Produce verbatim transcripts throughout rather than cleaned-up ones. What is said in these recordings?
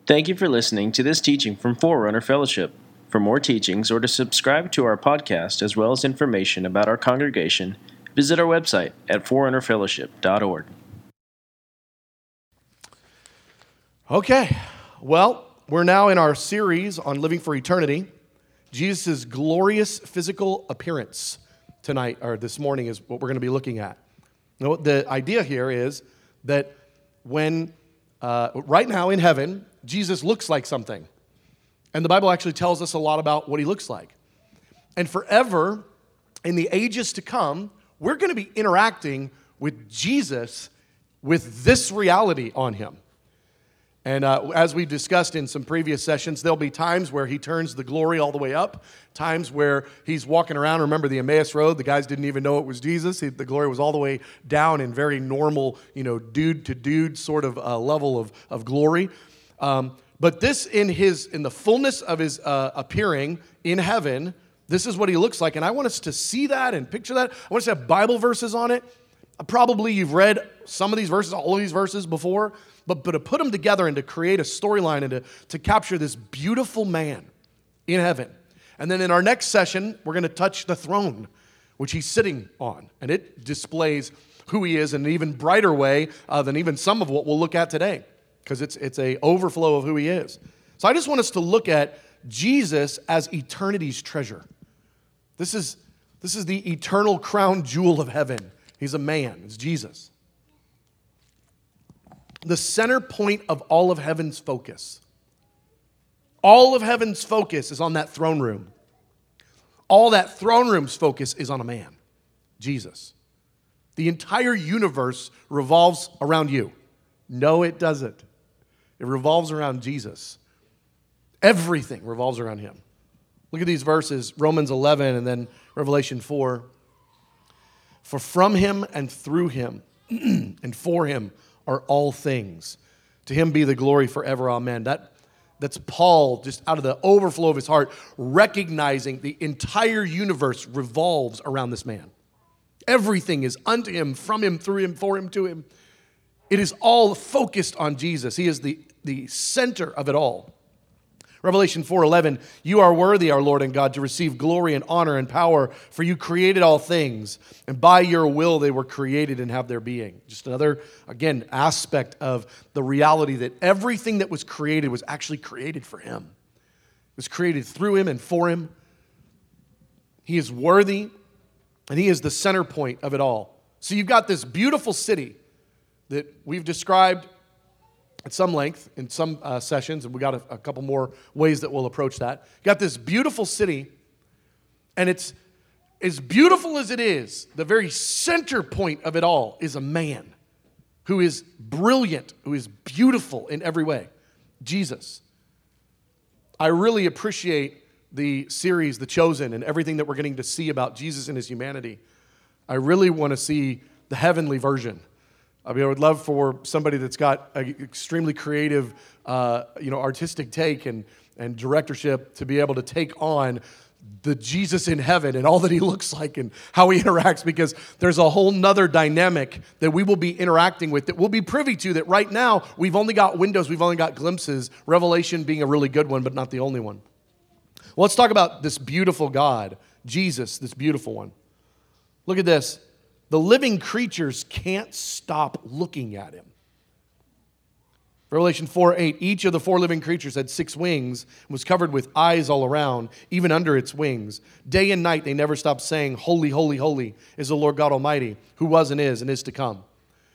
Thank you for listening to this teaching from Forerunner Fellowship. For more teachings or to subscribe to our podcast as well as information about our congregation, visit our website at forerunner fellowship dot org. Okay, well, we're now in our series on Living for Eternity. Jesus' glorious physical appearance tonight, or this morning, is what we're going to be looking at. You know, the idea here is that when, uh, right now in heaven, Jesus looks like something. And the Bible actually tells us a lot about what he looks like. And forever, in the ages to come, we're going to be interacting with Jesus with this reality on him. And uh, as we discussed in some previous sessions, there'll be times where he turns the glory all the way up, times where he's walking around. Remember the Emmaus Road? The guys didn't even know it was Jesus. He, the glory was all the way down in very normal, you know, dude-to-dude sort of uh, level of, of glory. Um, but this, in his in the fullness of his uh, appearing in heaven, this is what he looks like. And I want us to see that and picture that. I want us to have Bible verses on it. Probably you've read some of these verses, all of these verses before. But, but to put them together and to create a storyline and to, to capture this beautiful man in heaven. And then in our next session, we're going to touch the throne, which he's sitting on. And it displays who he is in an even brighter way uh, than even some of what we'll look at today. Because it's, it's a overflow of who he is. So I just want us to look at Jesus as eternity's treasure. This is, this is the eternal crown jewel of heaven. He's a man. It's Jesus. The center point of all of heaven's focus. All of heaven's focus is on that throne room. All that throne room's focus is on a man, Jesus. The entire universe revolves around you. No, it doesn't. It revolves around Jesus. Everything revolves around him. Look at these verses, Romans eleven and then Revelation four. For from him and through him and for him are all things. To him be the glory forever. Amen. That, that's Paul, just out of the overflow of his heart, recognizing the entire universe revolves around this man. Everything is unto him, from him, through him, for him, to him. It is all focused on Jesus. He is the, the center of it all. Revelation four eleven, you are worthy, our Lord and God, to receive glory and honor and power, for you created all things, and by your will they were created and have their being. Just another, again, aspect of the reality that everything that was created was actually created for him. It was created through him and for him. He is worthy, and he is the center point of it all. So you've got this beautiful city that we've described at some length in some uh, sessions, and we got a, a couple more ways that we'll approach that. You got this beautiful city, and it's as beautiful as it is, the very center point of it all is a man who is brilliant, who is beautiful in every way, Jesus. I really appreciate the series, The Chosen, and everything that we're getting to see about Jesus and his humanity. I really want to see the heavenly version. I mean, I would love for somebody that's got an extremely creative, uh, you know, artistic take and, and directorship to be able to take on the Jesus in heaven and all that he looks like and how he interacts, because there's a whole nother dynamic that we will be interacting with that we'll be privy to that right now we've only got windows, we've only got glimpses, Revelation being a really good one, but not the only one. Well, let's talk about this beautiful God, Jesus, this beautiful one. Look at this. The living creatures can't stop looking at him. Revelation four eight, each of the four living creatures had six wings and was covered with eyes all around, even under its wings. Day and night they never stopped saying, holy, holy, holy is the Lord God Almighty, who was and is and is to come.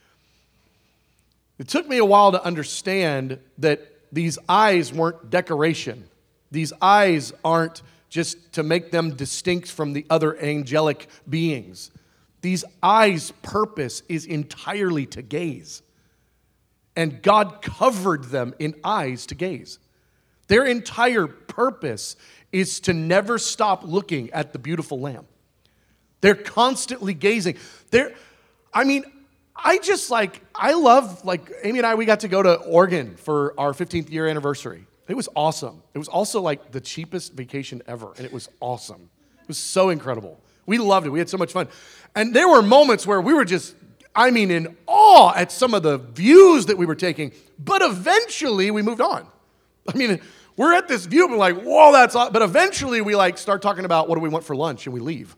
It took me a while to understand that these eyes weren't decoration. These eyes aren't just to make them distinct from the other angelic beings. These eyes' purpose is entirely to gaze. And God covered them in eyes to gaze. Their entire purpose is to never stop looking at the beautiful Lamb. They're constantly gazing. They're, I mean, I just like, I love, like, Amy and I, we got to go to Oregon for our fifteenth year anniversary. It was awesome. It was also like the cheapest vacation ever, and it was awesome. It was so incredible. We loved it. We had so much fun. And there were moments where we were just, I mean, in awe at some of the views that we were taking. But eventually we moved on. I mean, we're at this view and we're like, whoa, that's awesome. But eventually we like start talking about what do we want for lunch and we leave.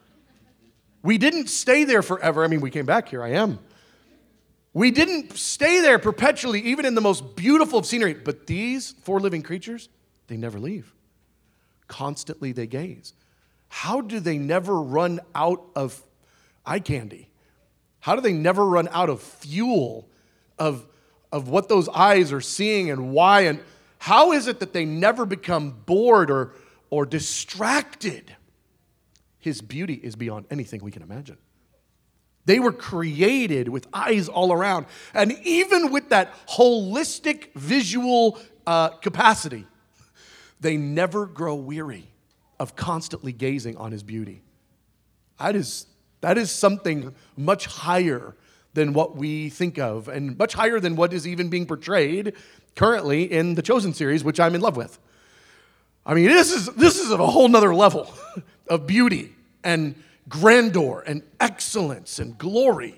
We didn't stay there forever. I mean, we came back, here I am. We didn't stay there perpetually, even in the most beautiful of scenery. But these four living creatures, they never leave. Constantly they gaze. How do they never run out of eye candy? How do they never run out of fuel of, of what those eyes are seeing and why? And how is it that they never become bored or, or distracted? His beauty is beyond anything we can imagine. They were created with eyes all around. And even with that holistic visual uh, capacity, they never grow weary of constantly gazing on his beauty. That is, that is something much higher than what we think of, and much higher than what is even being portrayed currently in the Chosen series, which I'm in love with. I mean, this is, this is at a whole nother level of beauty and grandeur and excellence and glory.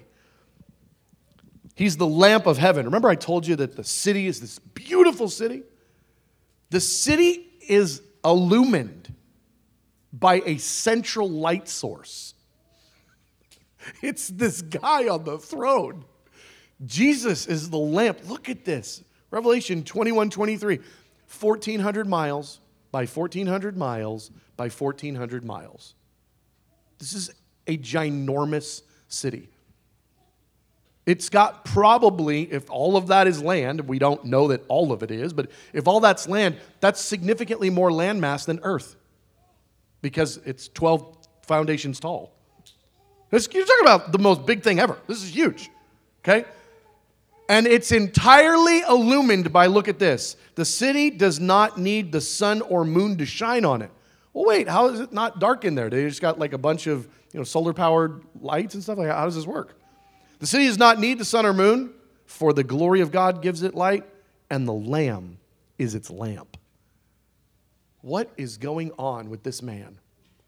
He's the lamp of heaven. Remember I told you that the city is this beautiful city? The city is illumined by a central light source. It's this guy on the throne. Jesus is the lamp. Look at this. Revelation twenty-one twenty-three. fourteen hundred miles by fourteen hundred miles by fourteen hundred miles. This is a ginormous city. It's got probably, if all of that is land, we don't know that all of it is, but if all that's land, that's significantly more landmass than Earth because it's twelve foundations tall. This, you're talking about the most big thing ever. This is huge, okay? And it's entirely illumined by, look at this, the city does not need the sun or moon to shine on it. Well, wait, how is it not dark in there? They just got like a bunch of, you know, solar-powered lights and stuff like that. How does this work? The city does not need the sun or moon, for the glory of God gives it light, and the Lamb is its lamp. What is going on with this man?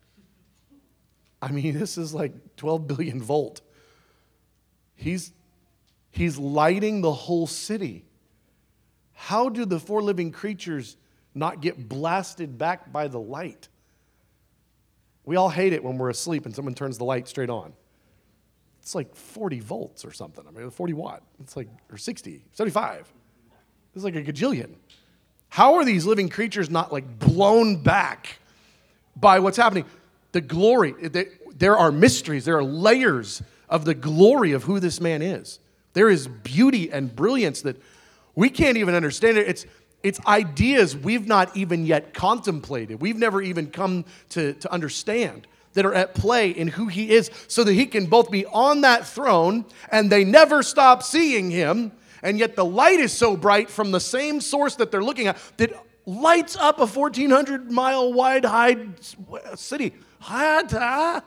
I mean, this is like twelve billion volt. He's, he's lighting the whole city. How do the four living creatures not get blasted back by the light? We all hate it when we're asleep and someone turns the light straight on. It's like forty volts or something. I mean, forty watt. It's like, or sixty, seventy-five. It's like a gajillion. How are these living creatures not like blown back by what's happening? The glory. There are mysteries. There are layers of the glory of who this man is. There is beauty and brilliance that we can't even understand it. It's, it's ideas we've not even yet contemplated. We've never even come to, to understand that are at play in who he is, so that he can both be on that throne and they never stop seeing him, and yet the light is so bright from the same source that they're looking at that lights up a fourteen hundred mile wide high city. How?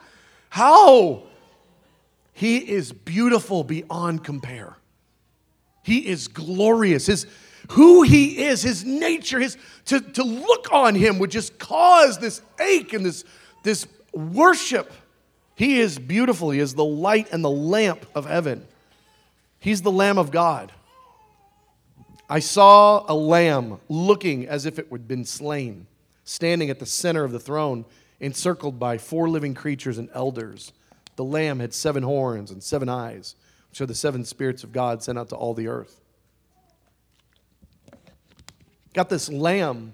He is beautiful beyond compare. He is glorious. His, who he is, his nature, his to, to look on him would just cause this ache and this, this worship. He is beautiful. He is the light and the lamp of heaven. He's the Lamb of God. I saw a lamb looking as if it had been slain, standing at the center of the throne, encircled by four living creatures and elders. The lamb had seven horns and seven eyes, which are the seven spirits of God sent out to all the earth. Got this lamb,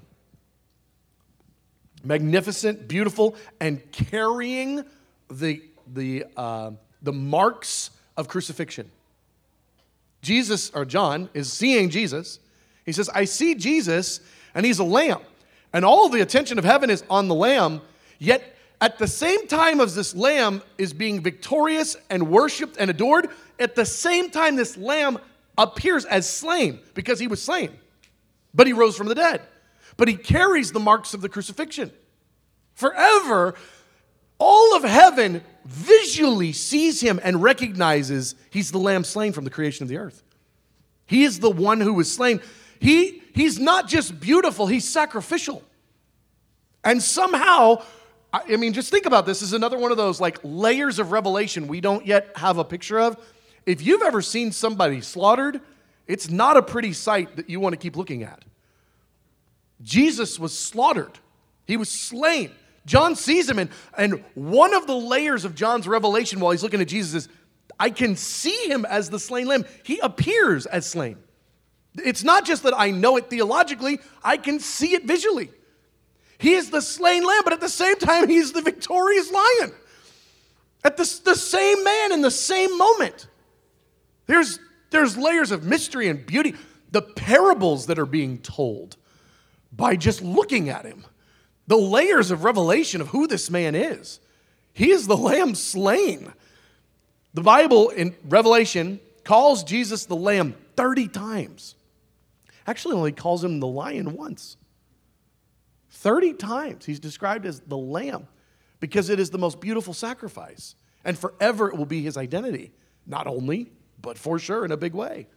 magnificent, beautiful, and carrying the, the, uh, the marks of crucifixion. Jesus, or John, is seeing Jesus. He says, I see Jesus, and he's a lamb. And all the attention of heaven is on the lamb, yet at the same time as this lamb is being victorious and worshiped and adored, at the same time this lamb appears as slain, because he was slain. But he rose from the dead. But he carries the marks of the crucifixion. Forever, all of heaven visually sees him and recognizes he's the lamb slain from the creation of the earth. He is the one who was slain. He, he's not just beautiful, he's sacrificial. And somehow, I mean, just think about this. This is another one of those like layers of revelation we don't yet have a picture of. If you've ever seen somebody slaughtered, it's not a pretty sight that you want to keep looking at. Jesus was slaughtered. He was slain. John sees him, and, and one of the layers of John's revelation while he's looking at Jesus is, I can see him as the slain lamb. He appears as slain. It's not just that I know it theologically, I can see it visually. He is the slain lamb, but at the same time, he's the victorious lion. At the, the same man in the same moment. There's, there's layers of mystery and beauty. The parables that are being told by just looking at him. The layers of revelation of who this man is. He is the lamb slain. The Bible in Revelation calls Jesus the lamb thirty times. Actually only calls him the lion once. thirty times he's described as the lamb because it is the most beautiful sacrifice. And forever it will be his identity. Not only, but for sure in a big way.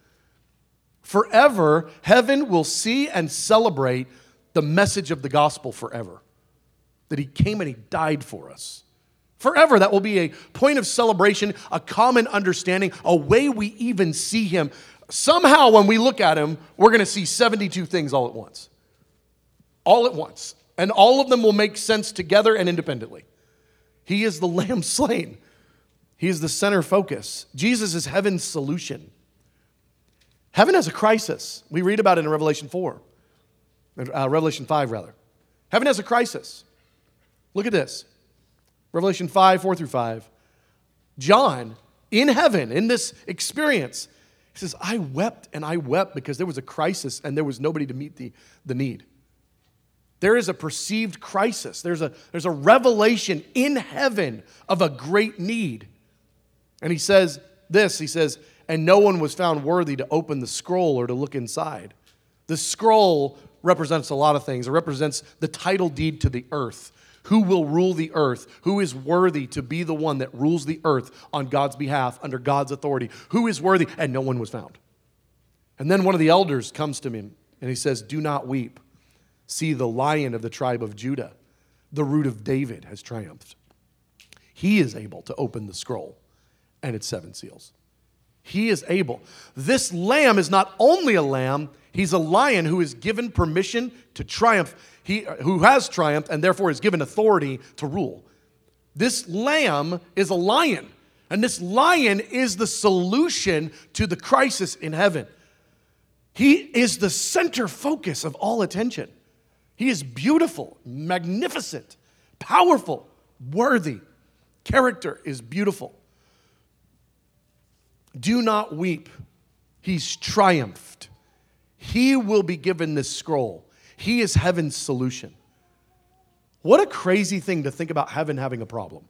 Forever, heaven will see and celebrate the message of the gospel forever. That he came and he died for us. Forever, that will be a point of celebration, a common understanding, a way we even see him. Somehow, when we look at him, we're going to see seventy-two things all at once. All at once. And all of them will make sense together and independently. He is the lamb slain. He is the center focus. Jesus is heaven's solution. Heaven has a crisis. We read about it in Revelation four. Uh, Revelation five, rather. Heaven has a crisis. Look at this. Revelation five, four through five. John, in heaven, in this experience, he says, I wept and I wept because there was a crisis and there was nobody to meet the, the need. There is a perceived crisis. There's a, there's a revelation in heaven of a great need. And he says this, he says, and no one was found worthy to open the scroll or to look inside. The scroll represents a lot of things. It represents the title deed to the earth. Who will rule the earth? Who is worthy to be the one that rules the earth on God's behalf, under God's authority? Who is worthy? And no one was found. And then one of the elders comes to me and he says, do not weep. See, the Lion of the tribe of Judah, the root of David, has triumphed. He is able to open the scroll and its seven seals. He is able. This lamb is not only a lamb, he's a lion who is given permission to triumph. He who has triumphed and therefore is given authority to rule. This lamb is a lion, and this lion is the solution to the crisis in heaven. He is the center focus of all attention. He is beautiful, magnificent, powerful, worthy. Character is beautiful. Do not weep. He's triumphed. He will be given this scroll. He is heaven's solution. What a crazy thing to think about heaven having a problem.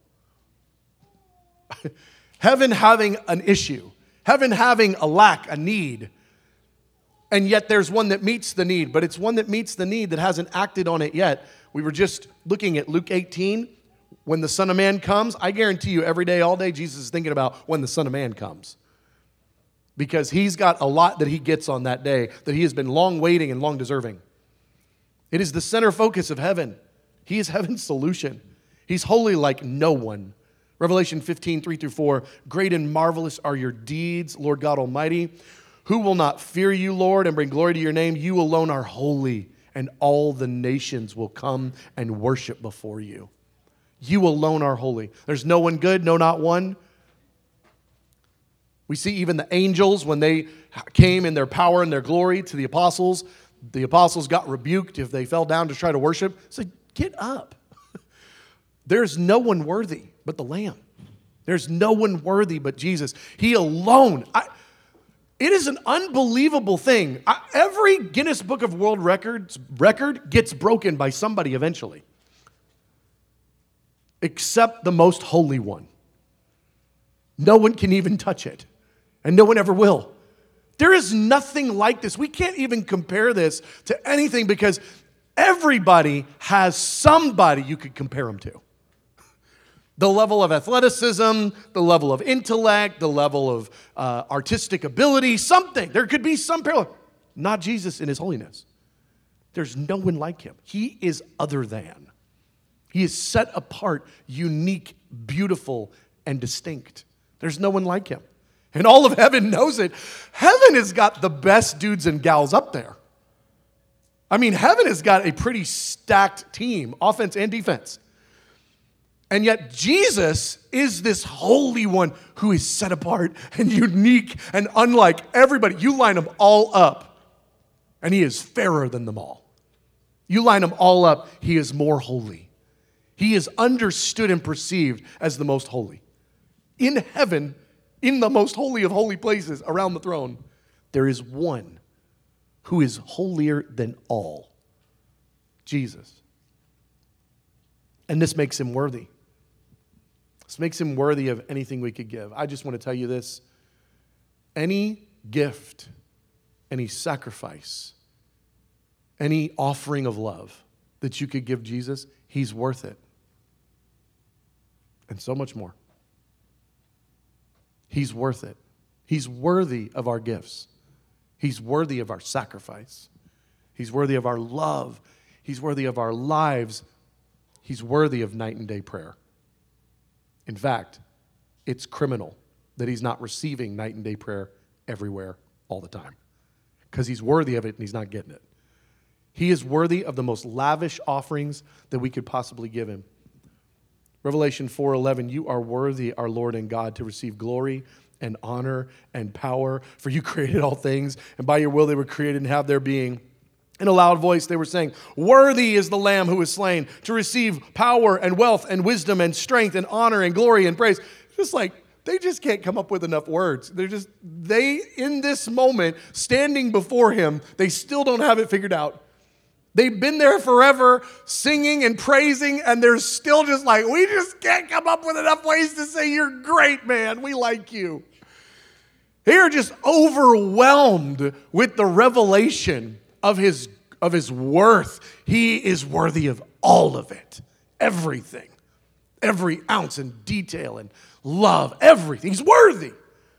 Heaven having an issue. Heaven having a lack, a need. And yet there's one that meets the need, but it's one that meets the need that hasn't acted on it yet. We were just looking at Luke eighteen. When the Son of Man comes, I guarantee you every day, all day, Jesus is thinking about when the Son of Man comes. Because he's got a lot that he gets on that day that he has been long waiting and long deserving. It is the center focus of heaven. He is heaven's solution. He's holy like no one. Revelation fifteen, three through four, great and marvelous are your deeds, Lord God Almighty. Who will not fear you, Lord, and bring glory to your name? You alone are holy, and all the nations will come and worship before you. You alone are holy. There's no one good, no, not one. We see even the angels, when they came in their power and their glory to the apostles, the apostles got rebuked if they fell down to try to worship. Said, get up. There's no one worthy but the Lamb. There's no one worthy but Jesus. He alone. I, it is an unbelievable thing. I, every Guinness Book of World Records record gets broken by somebody eventually. Except the most holy one. No one can even touch it. And no one ever will. There is nothing like this. We can't even compare this to anything because everybody has somebody you could compare them to. The level of athleticism, the level of intellect, the level of uh, artistic ability, something. There could be some parallel. Not Jesus in his holiness. There's no one like him. He is other than. He is set apart, unique, beautiful, and distinct. There's no one like him. And all of heaven knows it. Heaven has got the best dudes and gals up there. I mean, heaven has got a pretty stacked team, offense and defense. And yet Jesus is this holy one who is set apart and unique and unlike everybody. You line them all up, and he is fairer than them all. You line them all up, he is more holy. He is understood and perceived as the most holy. In heaven, in the most holy of holy places around the throne, there is one who is holier than all, Jesus. And this makes him worthy. This makes him worthy of anything we could give. I just want to tell you this. Any gift, any sacrifice, any offering of love that you could give Jesus, he's worth it. And so much more. He's worth it. He's worthy of our gifts. He's worthy of our sacrifice. He's worthy of our love. He's worthy of our lives. He's worthy of night and day prayer. In fact, it's criminal that he's not receiving night and day prayer everywhere all the time, because he's worthy of it and he's not getting it. He is worthy of the most lavish offerings that we could possibly give him. Revelation four eleven, you are worthy, our Lord and God, to receive glory and honor and power, for you created all things, and by your will they were created and have their being. In a loud voice they were saying, worthy is the Lamb who was slain to receive power and wealth and wisdom and strength and honor and glory and praise. Just like, they just can't come up with enough words. They're just, they, in this moment, standing before him, they still don't have it figured out. They've been there forever singing and praising, and they're still just like, we just can't come up with enough ways to say you're great, man. We like you. They are just overwhelmed with the revelation of his, of his worth. He is worthy of all of it. Everything. Every ounce and detail and love. Everything. He's worthy.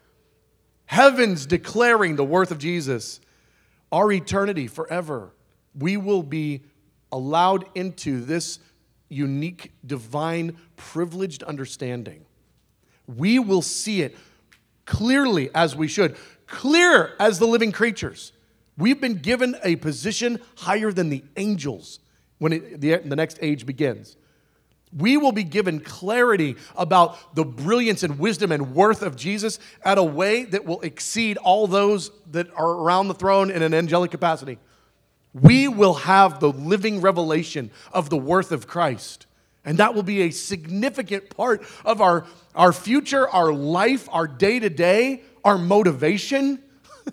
Heaven's declaring the worth of Jesus. Our eternity forever. We will be allowed into this unique, divine, privileged understanding. We will see it clearly as we should. Clear as the living creatures. We've been given a position higher than the angels when it, the, the next age begins. We will be given clarity about the brilliance and wisdom and worth of Jesus at a way that will exceed all those that are around the throne in an angelic capacity. We will have the living revelation of the worth of Christ. And that will be a significant part of our, our future, our life, our day-to-day, our motivation,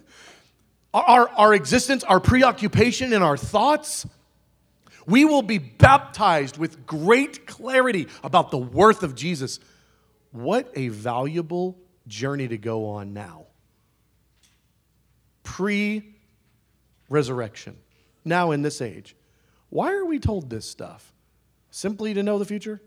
our, our existence, our preoccupation, and our thoughts. We will be baptized with great clarity about the worth of Jesus. What a valuable journey to go on now. Pre-resurrection. Now in this age. Why are we told this stuff? Simply to know the future?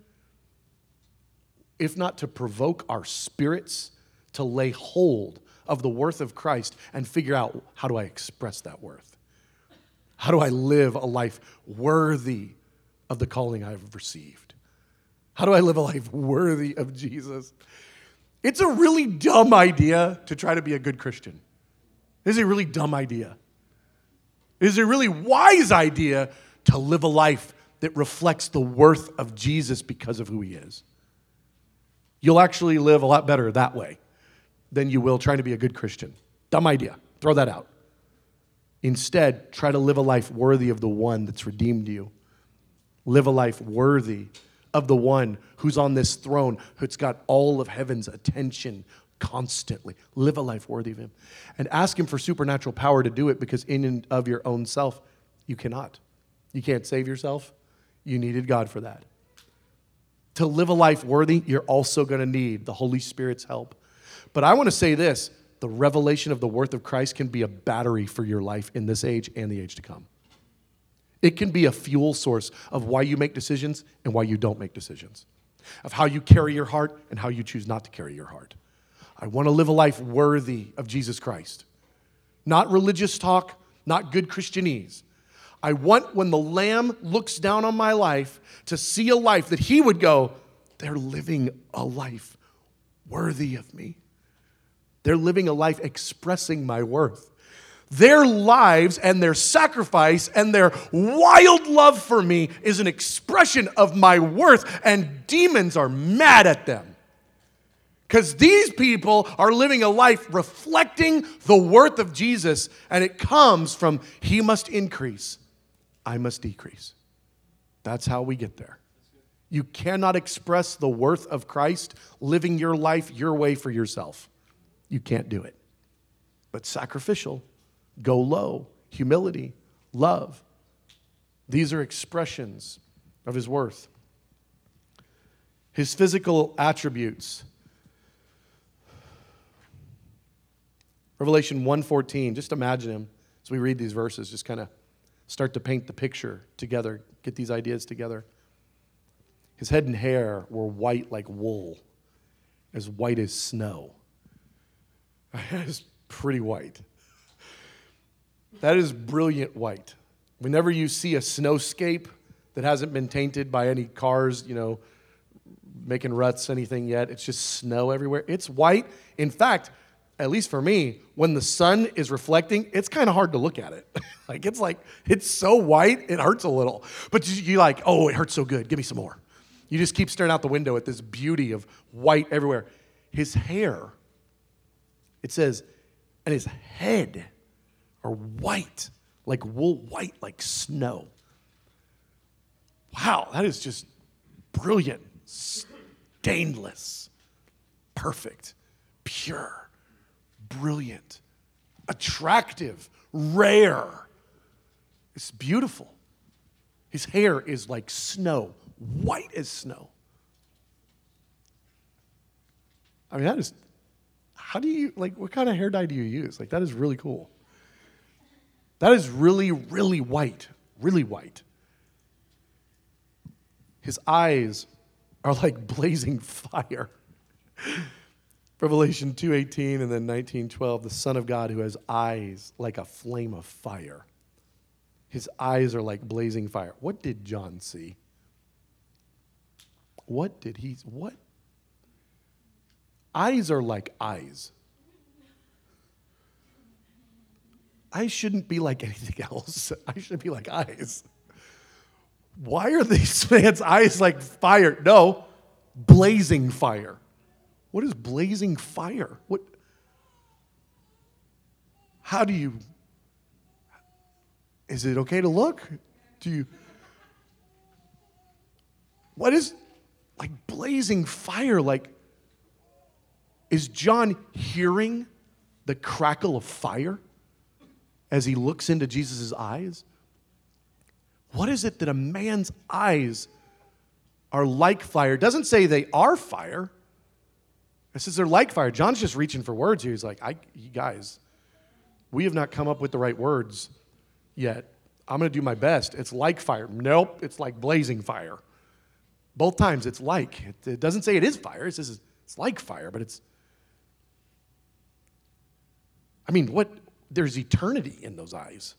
If not to provoke our spirits to lay hold of the worth of Christ and figure out, how do I express that worth? How do I live a life worthy of the calling I've received? How do I live a life worthy of Jesus? It's a really dumb idea to try to be a good Christian. It's a really dumb idea. It is a really wise idea to live a life that reflects the worth of Jesus because of who he is. You'll actually live a lot better that way than you will trying to be a good Christian. Dumb idea. Throw that out. Instead, try to live a life worthy of the one that's redeemed you. Live a life worthy of the one who's on this throne, who's got all of heaven's attention constantly. Live a life worthy of him. And ask him for supernatural power to do it, because in and of your own self, you cannot. You can't save yourself. You needed God for that. To live a life worthy, you're also going to need the Holy Spirit's help. But I want to say this, the revelation of the worth of Christ can be a battery for your life in this age and the age to come. It can be a fuel source of why you make decisions and why you don't make decisions, of how you carry your heart and how you choose not to carry your heart. I want to live a life worthy of Jesus Christ. Not religious talk, not good Christianese. I want, when the Lamb looks down on my life, to see a life that he would go, they're living a life worthy of me. They're living a life expressing my worth. Their lives and their sacrifice and their wild love for me is an expression of my worth, and demons are mad at them. Because these people are living a life reflecting the worth of Jesus, and it comes from he must increase, I must decrease. That's how we get there. You cannot express the worth of Christ living your life your way for yourself. You can't do it. But sacrificial, go low, humility, love. These are expressions of his worth. His physical attributes. Revelation one fourteen, just imagine him as we read these verses, just kind of start to paint the picture together, get these ideas together. His head and hair were white like wool, as white as snow. That is pretty white. That is brilliant white. Whenever you see a snowscape that hasn't been tainted by any cars, you know, making ruts, anything yet, it's just snow everywhere. It's white. In fact, at least for me, when the sun is reflecting, it's kind of hard to look at it. Like, it's like, it's so white, it hurts a little. But you're like, oh, it hurts so good. Give me some more. You just keep staring out the window at this beauty of white everywhere. His hair, it says, and his head are white, like wool, white like snow. Wow, that is just brilliant, stainless, perfect, pure, brilliant, attractive, rare. It's beautiful. His hair is like snow, white as snow. I mean, that is, how do you, like, what kind of hair dye do you use? Like, that is really cool. That is really, really white, really white. His eyes are like blazing fire. Revelation two eighteen and then nineteen twelve, the Son of God who has eyes like a flame of fire. His eyes are like blazing fire. What did John see? What did he, what? Eyes are like eyes. Eyes shouldn't be like anything else. Eyes should be like eyes. Why are these man's eyes like fire? No, blazing fire. What is blazing fire? What? How do you, is it okay to look? Do you, what is, like blazing fire? Like, is John hearing the crackle of fire as he looks into Jesus' eyes? What is it that a man's eyes are like fire? It doesn't say they are fire. It says they're like fire. John's just reaching for words here. He's like, I, you guys, we have not come up with the right words yet. I'm going to do my best. It's like fire. Nope, it's like blazing fire. Both times it's like. It, it doesn't say it is fire. It says it's like fire, but it's, I mean, what? There's eternity in those eyes.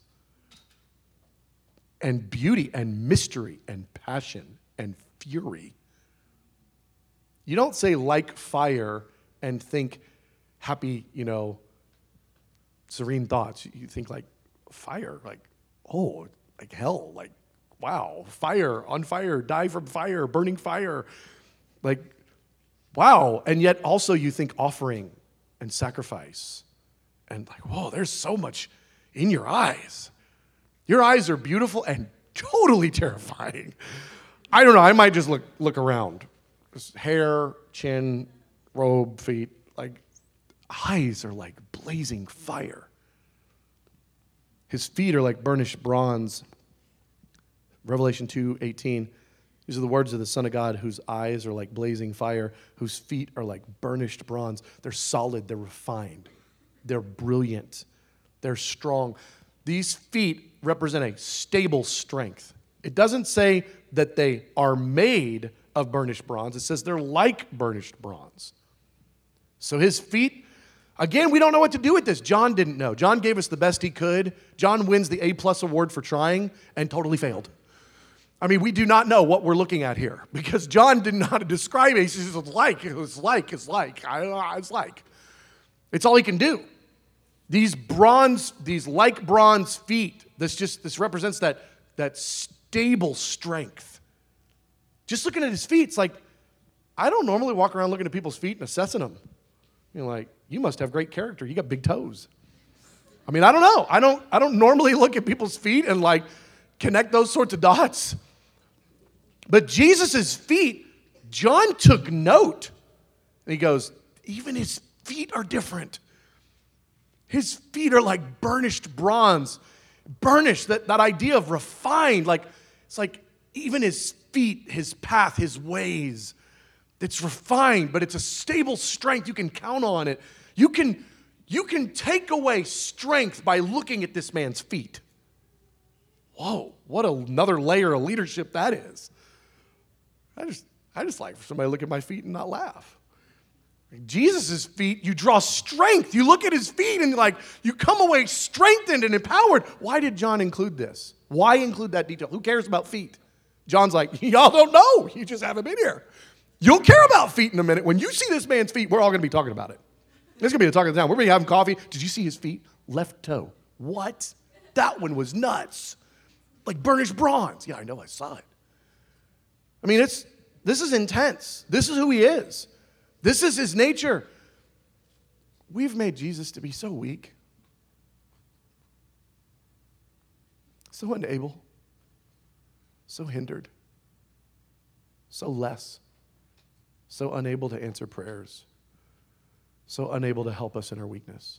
And beauty and mystery and passion and fury. You don't say like fire and think happy, you know, serene thoughts. You think like fire, like, oh, like hell, like, wow, fire, on fire, die from fire, burning fire. Like, wow. And yet also you think offering and sacrifice. And like, whoa, there's so much in your eyes. Your eyes are beautiful and totally terrifying. I don't know, I might just look look around. Just hair, chin, robe, feet, like eyes are like blazing fire. His feet are like burnished bronze. Revelation two eighteen. These are the words of the Son of God, whose eyes are like blazing fire, whose feet are like burnished bronze. They're solid, they're refined, they're brilliant, they're strong. These feet represent a stable strength. It doesn't say that they are made of burnished bronze. It says they're like burnished bronze. So his feet, again, we don't know what to do with this. John didn't know. John gave us the best he could. John wins the A-plus award for trying and totally failed. I mean, we do not know what we're looking at here because John didn't know how to describe it. He says, it's like, it was like, it's like, I don't know, it's like. It's all he can do. These bronze, these like bronze feet, this just, this represents that, that stable strength. Just looking at his feet, it's like, I don't normally walk around looking at people's feet and assessing them. You're like, you must have great character. You got big toes. I mean, I don't know. I don't, I don't normally look at people's feet and like connect those sorts of dots. But Jesus' feet, John took note. And he goes, even his feet are different. His feet are like burnished bronze. Burnished, that, that idea of refined. Like, it's like even his feet, his path, his ways. It's refined, but it's a stable strength. You can count on it. You can, you can take away strength by looking at this man's feet. Whoa, what another layer of leadership that is. I just, I just like for somebody to look at my feet and not laugh. Jesus' feet, you draw strength. You look at his feet and like you come away strengthened and empowered. Why did John include this? Why include that detail? Who cares about feet? John's like, y'all don't know. You just haven't been here. You'll care about feet in a minute. When you see this man's feet, we're all going to be talking about it. It's going to be the talk of the town. We're going to be having coffee. Did you see his feet? Left toe. What? That one was nuts. Like burnished bronze. Yeah, I know. I saw it. I mean, it's this is intense. This is who he is. This is his nature. We've made Jesus to be so weak, so unable, so hindered, so less, so unable to answer prayers, so unable to help us in our weakness.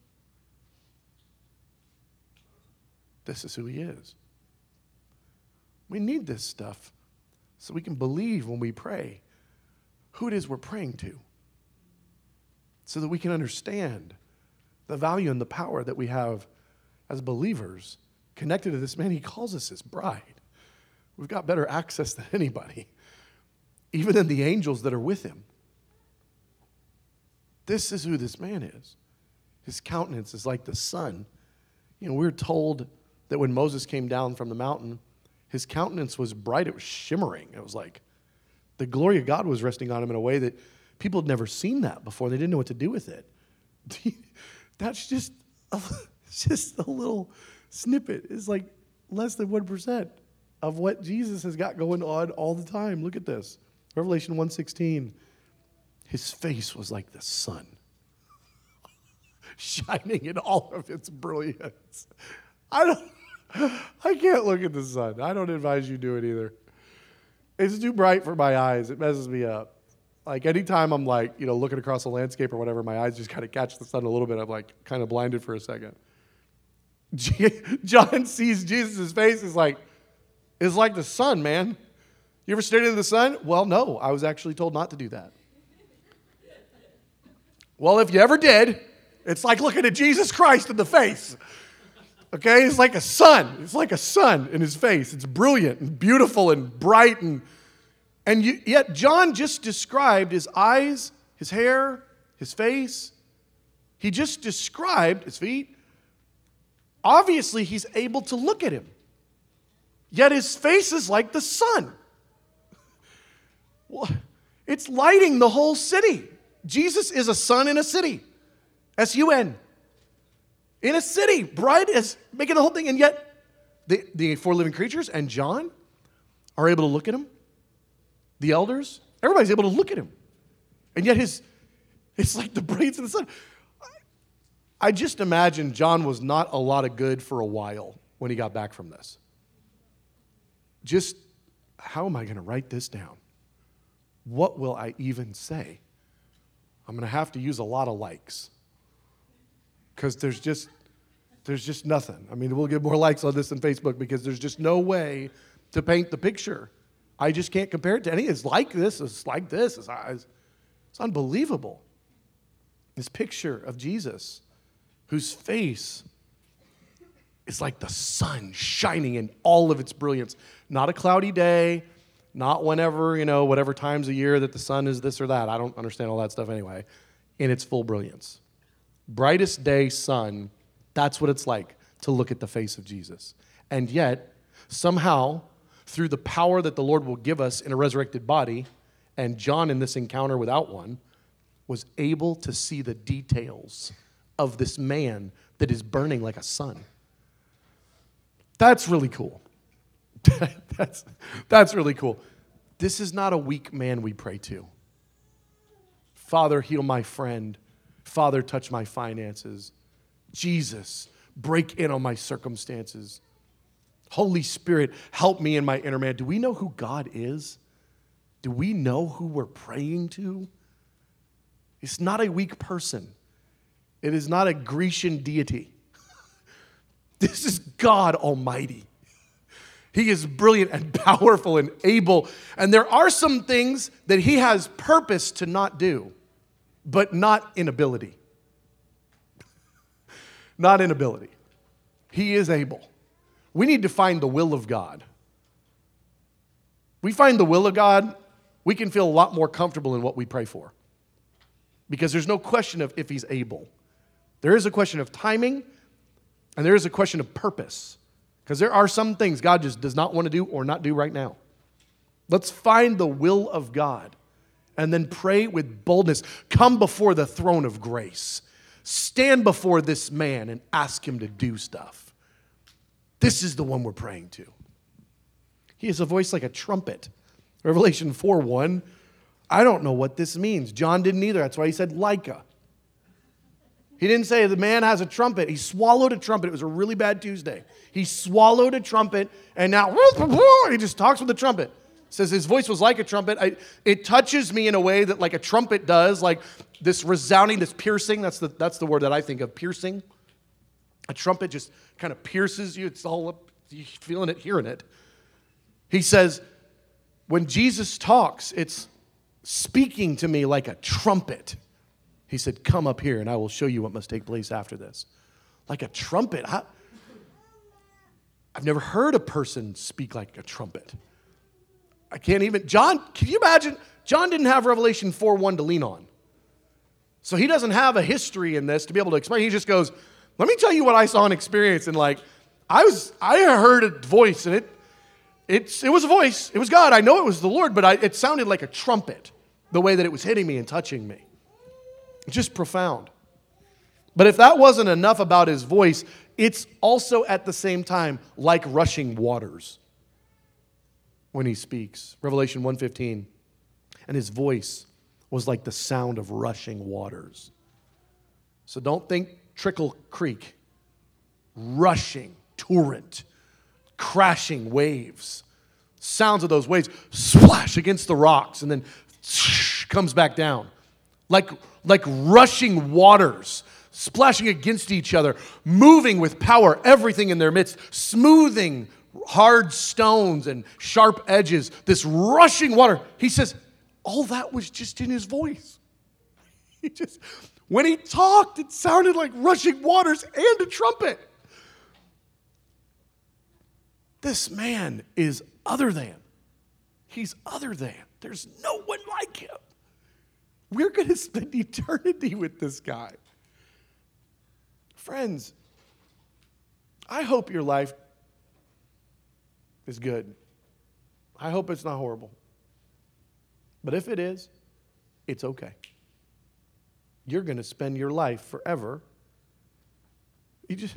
This is who he is. We need this stuff so we can believe when we pray who it is we're praying to, so that we can understand the value and the power that we have as believers connected to this man. He calls us his bride. We've got better access than anybody, even than the angels that are with him. This is who this man is. His countenance is like the sun. You know, we're told that when Moses came down from the mountain, his countenance was bright. It was shimmering. It was like the glory of God was resting on him in a way that people had never seen that before. They didn't know what to do with it. That's just a, just a little snippet. It's like less than one percent of what Jesus has got going on all the time. Look at this. Revelation one sixteen. His face was like the sun, shining in all of its brilliance. I don't, I can't look at the sun. I don't advise you do it either. It's too bright for my eyes. It messes me up. Like anytime I'm like, you know, looking across a landscape or whatever, my eyes just kind of catch the sun a little bit. I'm like kind of blinded for a second. John sees Jesus' face is like, it's like the sun, man. You ever stared into the sun? Well, no, I was actually told not to do that. Well, if you ever did, it's like looking at Jesus Christ in the face. Okay, it's like a sun. It's like a sun in his face. It's brilliant and beautiful and bright. And, and you, yet John just described his eyes, his hair, his face. He just described his feet. Obviously, he's able to look at him. Yet his face is like the sun. Well, it's lighting the whole city. Jesus is a sun in a city. S U N. In a city, bright as making the whole thing, and yet the, the four living creatures and John are able to look at him. The elders, everybody's able to look at him. And yet his, it's like the brilliance of the sun. I just imagine John was not a lot of good for a while when he got back from this. Just, how am I going to write this down? What will I even say? I'm going to have to use a lot of likes. Because there's just, there's just nothing. I mean, we'll get more likes on this than Facebook because there's just no way to paint the picture. I just can't compare it to any. It's like this. It's like this. It's, it's unbelievable. This picture of Jesus, whose face is like the sun shining in all of its brilliance. Not a cloudy day, not whenever, you know, whatever times of year that the sun is this or that. I don't understand all that stuff anyway. In its full brilliance. Brightest day sun, that's what it's like to look at the face of Jesus. And yet, somehow, through the power that the Lord will give us in a resurrected body, and John in this encounter without one, was able to see the details of this man that is burning like a sun. That's really cool. that's, that's really cool. This is not a weak man we pray to. Father, heal my friend. Father, touch my finances. Jesus, break in on my circumstances. Holy Spirit, help me in my inner man. Do we know who God is? Do we know who we're praying to? It's not a weak person. It is not a Grecian deity. This is God Almighty. He is brilliant and powerful and able. And there are some things that he has purpose to not do, but not inability. Not inability. He is able. We need to find the will of God. We find the will of God, we can feel a lot more comfortable in what we pray for. Because there's no question of if he's able. There is a question of timing, and there is a question of purpose. Because there are some things God just does not want to do or not do right now. Let's find the will of God and then pray with boldness. Come before the throne of grace. Stand before this man and ask him to do stuff. This is the one we're praying to. He has a voice like a trumpet. Revelation four one. I don't know what this means. John didn't either. That's why he said Leica. He didn't say the man has a trumpet. He swallowed a trumpet. It was a really bad Tuesday. He swallowed a trumpet, and now he just talks with the trumpet. Says his voice was like a trumpet. I, it touches me in a way that like a trumpet does, like this resounding, this piercing. That's the, that's the word that I think of, piercing. A trumpet just kind of pierces you. It's all up, you're feeling it, hearing it. He says, when Jesus talks, it's speaking to me like a trumpet. He said, come up here and I will show you what must take place after this. Like a trumpet. I, I've never heard a person speak like a trumpet. I can't even, John, can you imagine? John didn't have Revelation four one to lean on. So he doesn't have a history in this to be able to explain. He just goes, let me tell you what I saw and experienced. And like, I was, I heard a voice and it, it's, it was a voice. It was God. I know it was the Lord, but I, it sounded like a trumpet, the way that it was hitting me and touching me. It's just profound. But if that wasn't enough about his voice, it's also at the same time like rushing waters when he speaks. Revelation one fifteen. And his voice was like the sound of rushing waters. So don't think trickle creek. Rushing, torrent, crashing waves. Sounds of those waves splash against the rocks and then comes back down. Like, like rushing waters, splashing against each other, moving with power, everything in their midst, smoothing hard stones and sharp edges, this rushing water. He says, all that was just in his voice. He just, when he talked, it sounded like rushing waters and a trumpet. This man is other than. He's other than. There's no one like him. We're going to spend eternity with this guy. Friends, I hope your life is good. I hope it's not horrible. But if it is, it's okay. You're going to spend your life forever. You just,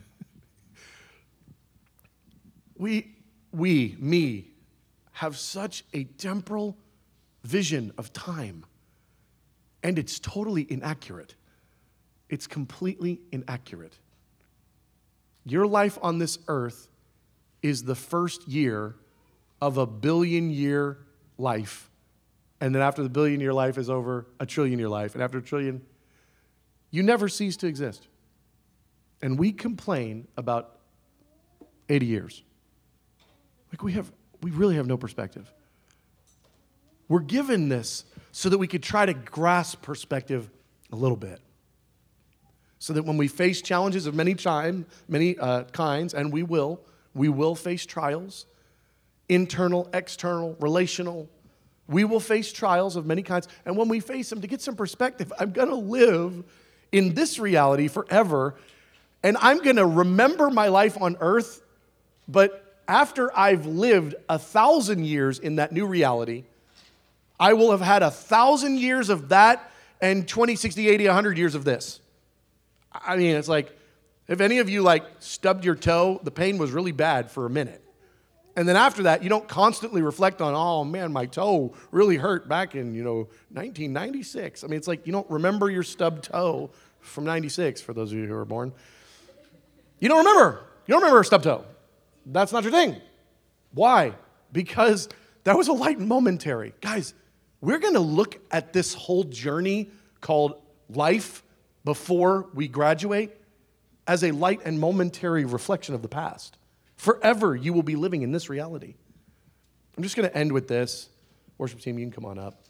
we, we, me, have such a temporal vision of time. And it's totally inaccurate. It's completely inaccurate. Your life on this earth is the first year of a billion year life. And then after the billion year life is over, a trillion year life. And after a trillion, you never cease to exist. And we complain about eighty years. Like we have, we really have no perspective. We're given this so that we could try to grasp perspective a little bit. So that when we face challenges of many time, many uh, kinds, and we will, we will face trials, internal, external, relational. We will face trials of many kinds. And when we face them, to get some perspective, I'm going to live in this reality forever. And I'm going to remember my life on earth. But after I've lived a thousand years in that new reality, I will have had a thousand years of that and twenty, sixty, eighty, one hundred years of this. I mean, it's like, if any of you like stubbed your toe, the pain was really bad for a minute. And then after that, you don't constantly reflect on, oh man, my toe really hurt back in, you know, nineteen ninety-six. I mean, it's like you don't remember your stubbed toe from ninety-six, for those of you who were born. You don't remember. You don't remember a stubbed toe. That's not your thing. Why? Because that was a light and momentary. Guys, we're going to look at this whole journey called life before we graduate as a light and momentary reflection of the past. Forever, you will be living in this reality. I'm just going to end with this. Worship team, you can come on up.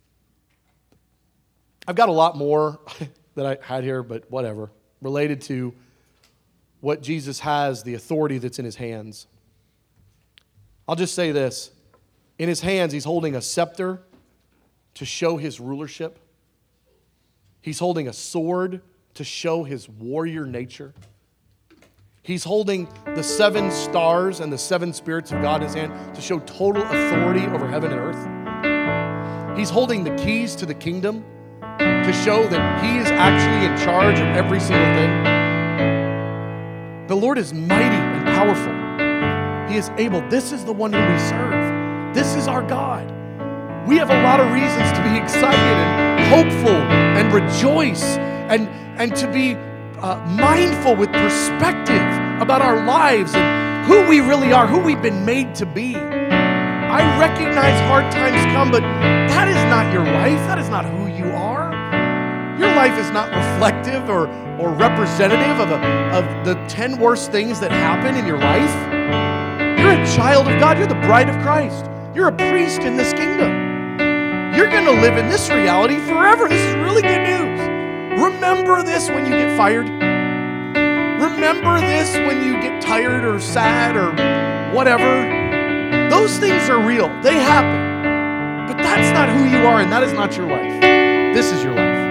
I've got a lot more that I had here, but whatever, related to what Jesus has, the authority that's in his hands. I'll just say this. In his hands, he's holding a scepter to show his rulership. He's holding a sword to show his warrior nature. He's holding the seven stars and the seven spirits of God in his hand to show total authority over heaven and earth. He's holding the keys to the kingdom to show that he is actually in charge of every single thing. The Lord is mighty and powerful. He is able. This is the one who we serve. This is our God. We have a lot of reasons to be excited and hopeful and rejoice and, and to be Uh, mindful with perspective about our lives and who we really are, who we've been made to be. I recognize hard times come, but that is not your life. That is not who you are. Your life is not reflective or, or representative of, a, of the ten worst things that happen in your life. You're a child of God. You're the bride of Christ. You're a priest in this kingdom. You're going to live in this reality forever. This is really good news. Remember this when you get fired. Remember this when you get tired or sad or whatever. Those things are real. They happen. But that's not who you are, and that is not your life. This is your life.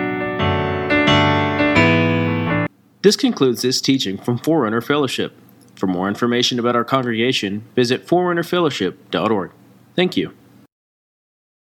This concludes this teaching from Forerunner Fellowship. For more information about our congregation, visit forerunner fellowship dot org. Thank you.